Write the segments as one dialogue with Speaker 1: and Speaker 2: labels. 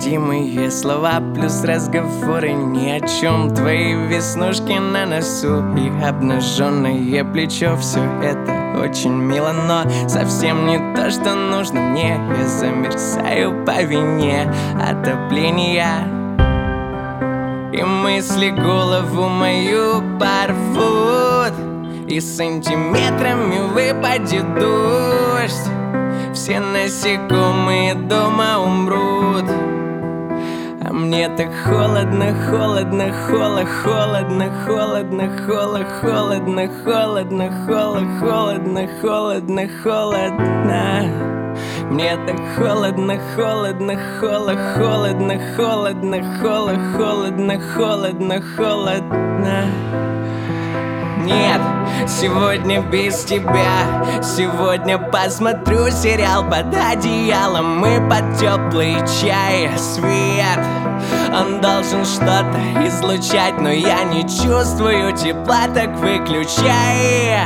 Speaker 1: родимые слова плюс разговоры ни о чем. Твои веснушки на носу и обнаженное плечо. Все это очень мило, но совсем не то, что нужно мне. Я замерзаю по вине отопления, и мысли голову мою порвут, и сантиметрами выпадет дождь. Все насекомые дома умрут, а мне так холодно, холодно, холодно, холодно, холодно, холодно, холодно, холодно, холодно, холодно, холодно, холодно. Мне так холодно, холодно, холодно, холодно, холодно, холодно, холодно, холодно. Нет, сегодня без тебя. Сегодня посмотрю сериал под одеялом и под теплый чай. Свет, он должен что-то излучать, но я не чувствую тепла, так выключай.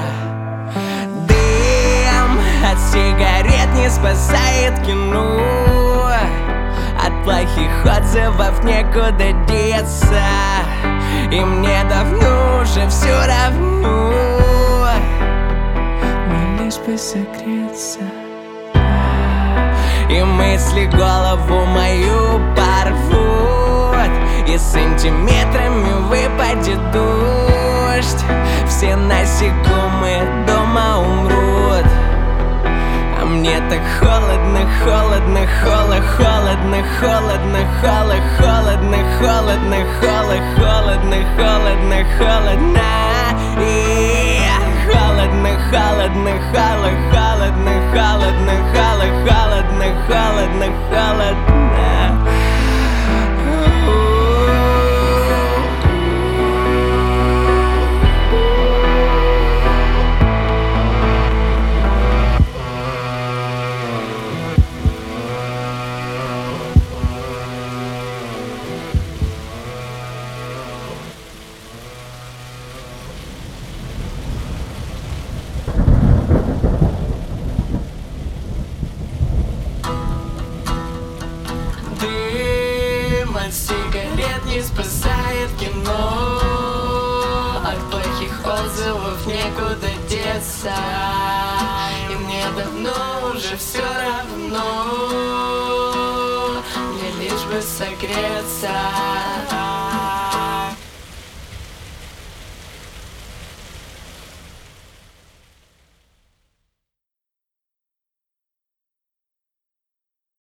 Speaker 1: Дым от сигарет не спасает кино, от плохих отзывов некуда деться, и мне давно уже все равно, но лишь бы согреться. И мысли голову мою порвут, и сантиметрами выпадет дождь. Все насекомые дома умрут, а мне так холодно, холодно, холодно, холодно, холодно, холодно, холодно, холодно, холодно, холодно, холодно, и холодно, холодно, холодно, холодно, холодно, холодно, холодно, холодно. Дым от сигарет не спасает кино, от плохих отзывов некуда деться, и мне давно уже все равно, мне лишь бы согреться.